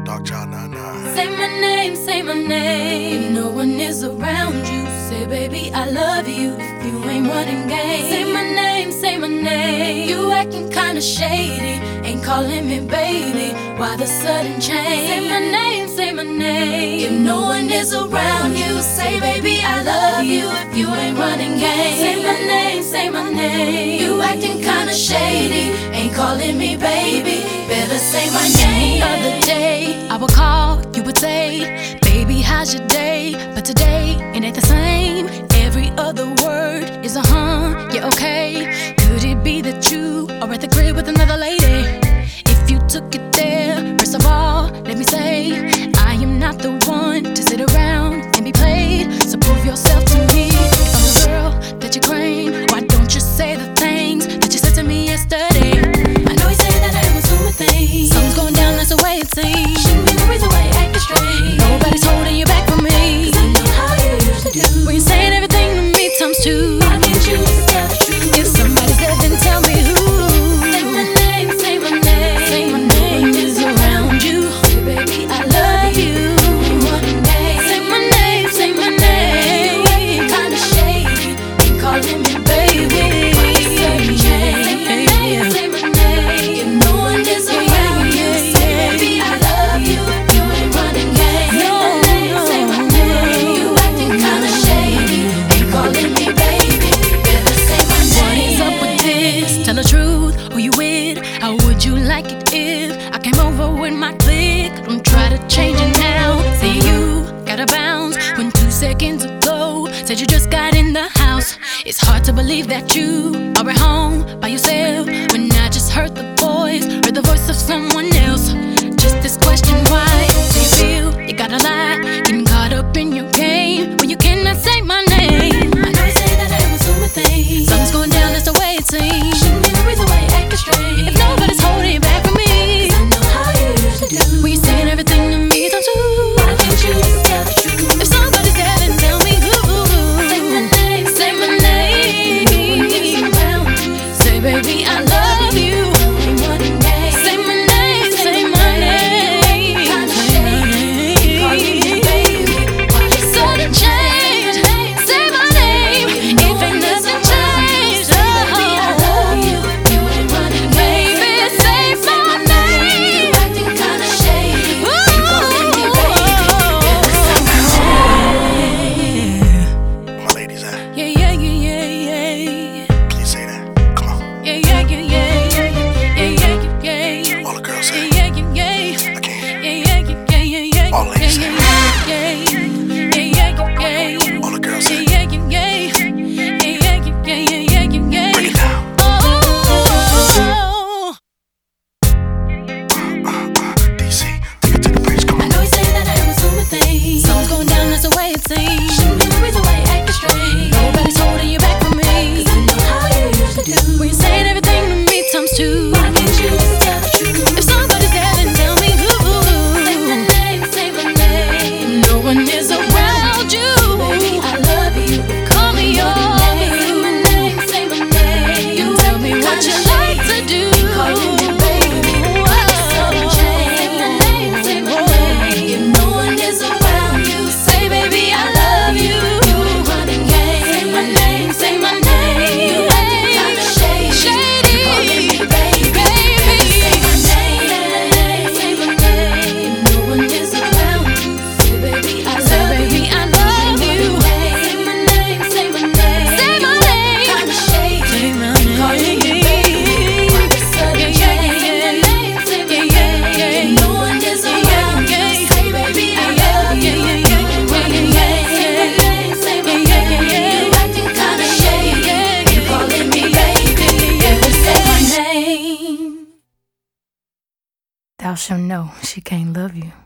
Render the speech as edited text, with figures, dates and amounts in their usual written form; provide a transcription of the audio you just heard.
Darkchild 99. Say my name, say my name. If no one is around you, say baby I love you. If you ain't running game, say my name, say my name. You acting kinda shady, ain't calling me baby. Why the sudden change? Say my name, say my name. If no one is around you, say baby I love you. If you ain't running game, say my name, say my name. You acting kinda shady, ain't calling me baby. Better say my name. The other day I would call, you would say, baby how's your day? But today it ain't the same. Every other word is a yeah, okay. Could it be that you are at the crib with another lady? If you took it there, first of all, let me say, I am not the one to sit around and be played. So prove yourself to me. If I'm the girl that you claim, why don't you say the things that you said to me yesterday? I know you say that I was doing things. Something's going down, that's the way it seems. Shouldn't be the reason why you're acting strange. Nobody's holding you back from me, 'cause I know how you usually do. When you're saying everything to me times two, why can't you just tell the truth? If somebody's dead, then tell me who. Say my name, say my name. Say my name is around you. Say baby I love you. Say my name, say my name. You acting kinda shady, ain't calling me baby. Say my name, say my name. If no one is around you, say baby I love you. If you ain't running game, say my name. You acting kinda shady, ain't calling me baby. Better say my name. What is up with this? Tell the truth, who you with? How would you like it if I came over with my clique? Don't try to change it now. Say you gotta bounce when 2 seconds ago said you just got in the house. It's hard to believe that you are at home by yourself when I just heard the voice of someone else. Just this question, why do you feel you gotta lie? Getting caught up in your game when you cannot say my name. I know you say that I was doing things. Something's going down, that's the way it seems. Shouldn't be the reason why you're acting strange. If nobody's holding you back from me, 'cause I know how you usually do. When you're saying everything to me times two, why can't you just tell the truth? If somebody's there, then tell me who. Say my name, say my name. Say baby I love you. Say my name, say my name. Sudden change. Say my name. If ain't nothing changed, baby I love you. You ain't running, baby. Say my name. Acting kinda shady. Calling me baby. My ladies at? Yeah, yeah, yeah, yeah, yeah. Can you say that? Come on. Yeah, yeah, yeah, yeah, yeah, yeah, yeah, yeah. All the girls say. Yeah, yeah, yeah. I can't. Yeah, yeah, yeah, yeah, yeah. All ladies say. All the girls say. Break it down. DC, take it to the bridge. Come I on. know you say that I was doing things. Something's going down, that's the way it seems. Shouldn't be the reason why you're acting strange. Nobody's holding you back from me, 'cause I know how you usually do. When you're saying everything to me times two, why can't you just tell the truth? If somebody's there, then tell me who. Say my name, say my name. No one is around you. Baby, I love you. Call me yours. Say my name, say my name. You tell me what you like to do. Calling me baby. Sudden change. Say my name, say my name. If no one is around you, say baby I love you. You ain't running game. Say my name, say my name. You acting kinda shady. Calling me baby. Say my name, say my name. If no one is around you, say baby I love you. Say my name, say my name. Say my name. Kinda shady. Calling me baby. Why the sudden change? Say my name, say my name. If no one is around you, say baby I love you. You ain't running game. Say my name, say my name. You acting kinda shady. You calling me baby. Better say my name. Thou shalt know she can't love you.